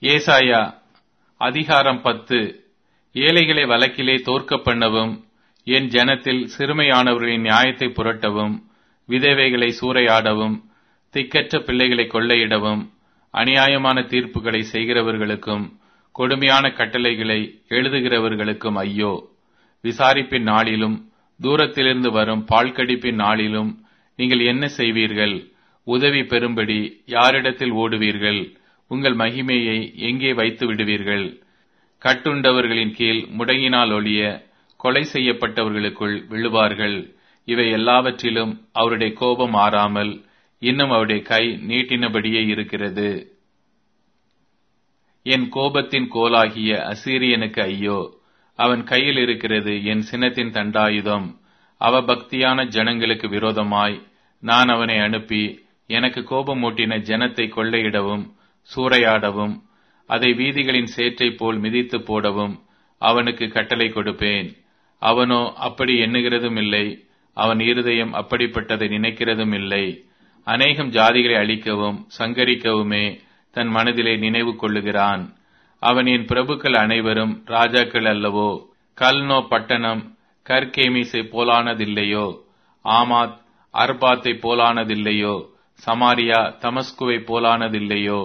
ஏசாயா அதிகாரம் 10. ஏழைகளை வழக்கிலே தோற்க பண்ணவும், என் ஜனத்தில் சிறுமையானவர்களின் நியாயத்தை புரட்டவும், விதவைகளை சூறையாடவும், திக்கற்ற பிள்ளைகளை கொள்ளையிடவும், அநியாயமான தீர்ப்புகளை செய்கிறவர்களுக்கும் கொடுமையான கட்டளைகளை எழுதுகிறவர்களுக்கும் ஐயோ! விசாரிப்பின் நாளிலும் தூரத்திலிருந்து வரும் பால்கடிப்பின் நாளிலும் நீங்கள் என்ன செய்வீர்கள்? உதவி பெறும்படி யாரிடத்தில் ஓடுவீர்கள்? உங்கள் மகிமையை எங்கே வைத்து விடுவீர்கள்? கட்டுண்டவர்களின் கீழ் முடங்கினால் ஒழிய கொலை செய்யப்பட்டவர்களுக்குள் விழுவார்கள். இவை எல்லாவற்றிலும் அவருடைய கோபம் ஆறாமல் இன்னும் அவருடைய கை நீட்டினபடியே இருக்கிறது. என் கோபத்தின் கோலாகிய அசீரியனுக்கு ஐயோ! அவன் கையில் இருக்கிறது என் சினத்தின் தண்டாயுதம். அவபக்தியான ஜனங்களுக்கு விரோதமாய் நான் அவனை அனுப்பி எனக்கு கோபமூட்டின ஜனத்தை கொள்ளையிடவும் சூறையாடவும், அதை வீதிகளின் சேற்றை போல் மிதித்து போடவும் அவனுக்கு கட்டளை கொடுப்பேன். அவனோ அப்படி எண்ணுகிறதும் இல்லை, அவன் இருதயம் அப்படிப்பட்டதை நினைக்கிறதும் இல்லை. அநேகம் ஜாதிகளை அழிக்கவும் சங்கரிக்கவுமே தன் மனதிலே நினைவு கொள்ளுகிறான். அவன் என் பிரபுக்கள் அனைவரும் ராஜாக்கள் அல்லவோ? கல்னோ பட்டணம் கர்கேமிசை போலானதில்லையோ? ஆமாத் அர்பாத்தை போலானதில்லையோ? சமாரியா தமஸ்குவை போலானதில்லையோ?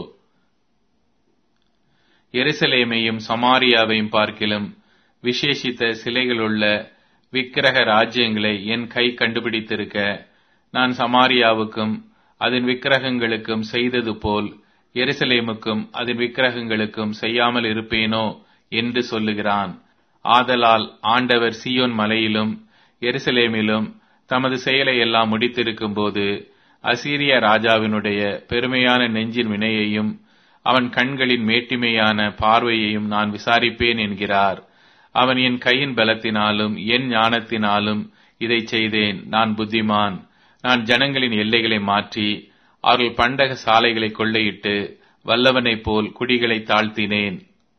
எருசலேமையும் சமாரியாவையும் பார்க்கிலும் விசேஷித்த சிலைகளுள்ள விக்கிரக ராஜ்யங்களை என் கை கண்டுபிடித்திருக்க, நான் சமாரியாவுக்கும் அதன் விக்கிரகங்களுக்கும் செய்தது போல் எருசலேமுக்கும் அதன் விக்கிரகங்களுக்கும் செய்யாமல் இருப்பேனோ என்று சொல்லுகிறான். ஆதலால் ஆண்டவர் சீயோன் மலையிலும் எருசலேமிலும் தமது செயலை எல்லாம் முடித்திருக்கும் போது அசீரிய ராஜாவினுடைய பெருமையான நெஞ்சின் வினையையும் அவன் கண்களின் மேட்டிமையான பார்வையையும் நான் விசாரிப்பேன் என்கிறார். அவன் என் கையின் பலத்தினாலும் என் ஞானத்தினாலும் இதை செய்தேன். நான் புத்திமான். நான் ஜனங்களின் எல்லைகளை மாற்றி அவர்கள் பண்டக சாலைகளை கொள்ளையிட்டு வல்லவனைப் போல் குடிகளை தாழ்த்தினேன்.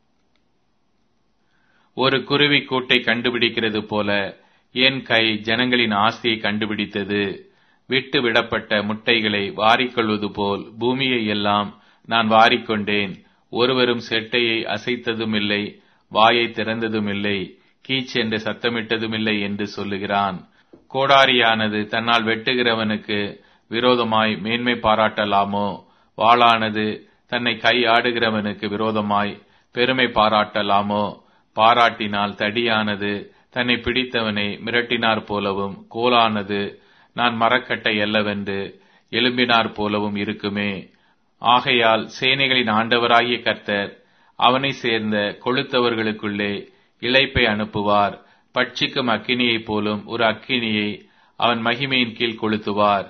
ஒரு குருவி கூட்டை கண்டுபிடிக்கிறது போல என் கை ஜனங்களின் ஆஸ்தியை கண்டுபிடித்தது. விட்டு விடப்பட்ட முட்டைகளை வாரிக்கொள்வது போல் பூமியை எல்லாம் நான் வாரிக்கொண்டேன். ஒருவரும் செட்டையை அசைத்ததும் இல்லை, வாயை திறந்ததும் இல்லை, கீச் என்று சத்தமிட்டதும் இல்லை என்று சொல்லுகிறான். கோடாரியானது தன்னால் வெட்டுகிறவனுக்கு விரோதமாய் மேன்மை பாராட்டலாமோ? வாளானது தன்னை கையாடுகிறவனுக்கு விரோதமாய் பெருமை பாராட்டலாமோ? பாராட்டினால் தடியானது தன்னை பிடித்தவனை மிரட்டினார் போலவும், கோலானது நான் மரக்கட்டை அல்லவென்று எழும்பினார் போலவும் இருக்குமே. ஆகையால் சேனைகளின் ஆண்டவராகிய கர்த்தர் அவனை சேர்ந்த கொளுத்தவர்களுக்குள்ளே இளைப்பை அனுப்புவார். பட்சிக்கும் அக்கினியைப் போலும் ஒரு அக்கினியை அவன் மகிமையின் கீழ் கொளுத்துவார்.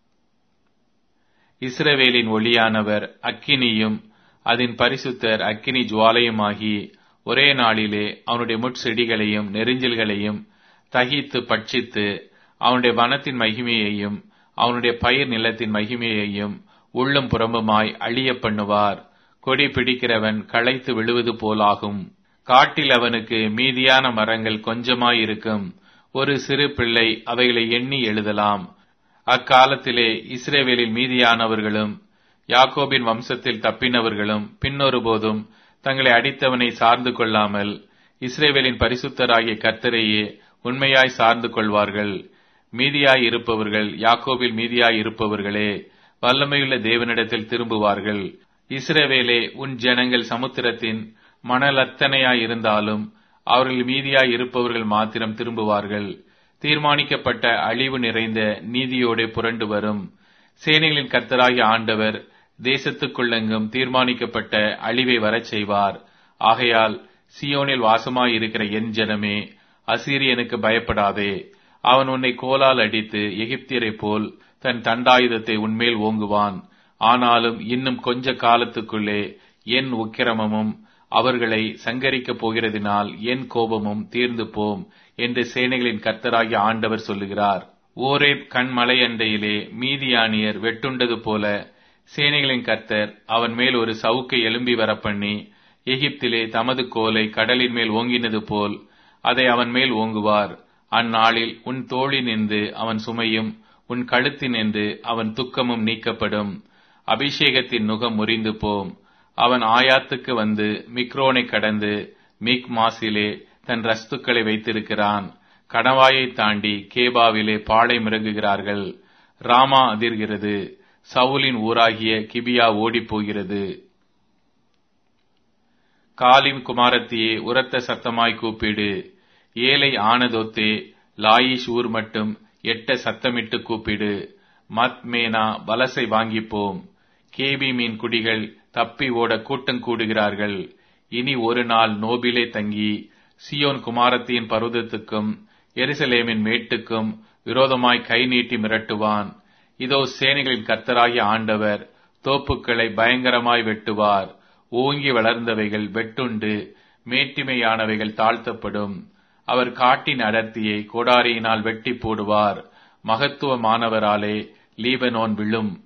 இஸ்ரவேலின் ஒளியானவர் அக்கினியும் அதன் பரிசுத்தர் அக்கினி ஜுவாலையுமாகி ஒரே நாளிலே அவனுடைய முட்செடிகளையும் நெரிஞ்சல்களையும் தகித்து பட்சித்து அவனுடைய வனத்தின் மகிமையையும் அவனுடைய பயிர் நிலத்தின் மகிமையையும் உள்ளும் புறம்புமாய் அழிய பண்ணுவார். கொடி பிடிக்கிறவன் களைத்து விழுவது போலாகும். காட்டில் அவனுக்கு மீதியான மரங்கள் கொஞ்சமாயிருக்கும். ஒரு சிறு பிள்ளை அவைகளை எண்ணி எழுதலாம். அக்காலத்திலே இஸ்ரவேலில் மீதியானவர்களும் யாக்கோபின் வம்சத்தில் தப்பினவர்களும் பின்னொருபோதும் தங்களை அடித்தவனை சார்ந்து கொள்ளாமல் இஸ்ரவேலின் பரிசுத்தராகிய கர்த்தரையே உண்மையாய் சார்ந்து கொள்வார்கள். மீதியாய் இருப்பவர்கள் யாக்கோபில் மீதியாய் இருப்பவர்களே வல்லமையுள்ள தேவனிடத்தில் திரும்புவார்கள். இஸ்ரவேலே, உன் ஜனங்கள் சமுத்திரத்தின் மணலத்தனையாய் இருந்தாலும் அவர்கள் மீதியாய் இருப்பவர்கள் மாத்திரம் திரும்புவார்கள். தீர்மானிக்கப்பட்ட அழிவு நிறைந்த நீதியோடு புரண்டு வரும். சேனைகளின் கர்த்தராகிய ஆண்டவர் தேசத்துக்குள்ளெங்கும் தீர்மானிக்கப்பட்ட அழிவை வரச் செய்வார். ஆகையால் சியோனில் வாசமாயிருக்கிற என் ஜனமே, அசீரியனுக்கு பயப்படாதே. அவன் உன்னை கோலால் அடித்து எகிப்தியரைப் போல் தன் தண்டாயுதத்தை உன்மேல் ஓங்குவான். ஆனாலும் இன்னும் கொஞ்ச காலத்துக்குள்ளே என் உக்கிரமமும் அவர்களை சங்கரிக்கப் போகிறதினால் என் கோபமும் தீர்ந்து போம் என்று சேனைகளின் கர்த்தராகிய ஆண்டவர் சொல்லுகிறார். ஓரேப் கண்மலை அண்டையிலே மீதியானியர் வெட்டுண்டது போல சேனைகளின் கர்த்தர் அவன் மேல் ஒரு சவுக்கை எழும்பி வரப்பண்ணி எகிப்திலே தமது கோலை கடலின் மேல் ஓங்கினது போல் அதை அவன் மேல் ஓங்குவார். அந்நாளில் உன் தோளினின்று அவன் சுமையும் உன் கழுத்தினின்று அவன் துக்கமும் நீக்கப்படும். அபிஷேகத்தின் நுகம் முறிந்து போம். அவன் ஆயாத்துக்கு வந்து மிக்ரோனை கடந்து மிக்மாசிலே தன் ரஸ்துக்களை வைத்திருக்கிறான். கணவாயை தாண்டி கேபாவிலே பாடை மிறங்குகிறார்கள். ராமா அதிர்கிறது, சவுலின் ஊராகிய கிபியா ஓடிப் போகிறது. காலிம் குமாரத்தியே, உரத்த சத்தமாய் கூப்பிடு. ஏலை ஆனதோத்தே, லாயிஷ் ஊர் மட்டும் எட்ட சத்தமிட்டு கூப்பிடு. மத்மேனா பலசை வாங்கிப்போம். கேபி மீன் குடிகள் தப்பி ஓட கூட்டம் கூடுகிறார்கள். இனி ஒரு நாள் நோபிலே தங்கி சியோன் குமாரத்தியின் பர்வதத்துக்கும் எருசலேமின் மேட்டுக்கும் விரோதமாய் கை நீட்டி மிரட்டுவான். இதோ சேனைகளின் கர்த்தராகிய ஆண்டவர் தோப்புக்களை பயங்கரமாய் வெட்டுவார். ஓங்கி வளர்ந்தவைகள் வெட்டுண்டு மேட்டிமையானவைகள் தாழ்த்தப்படும். அவர் காட்டின் அடர்த்தியை கோடாரியினால் வெட்டி போடுவார். மகத்துவமானவராலே லீபனோன் விழும்.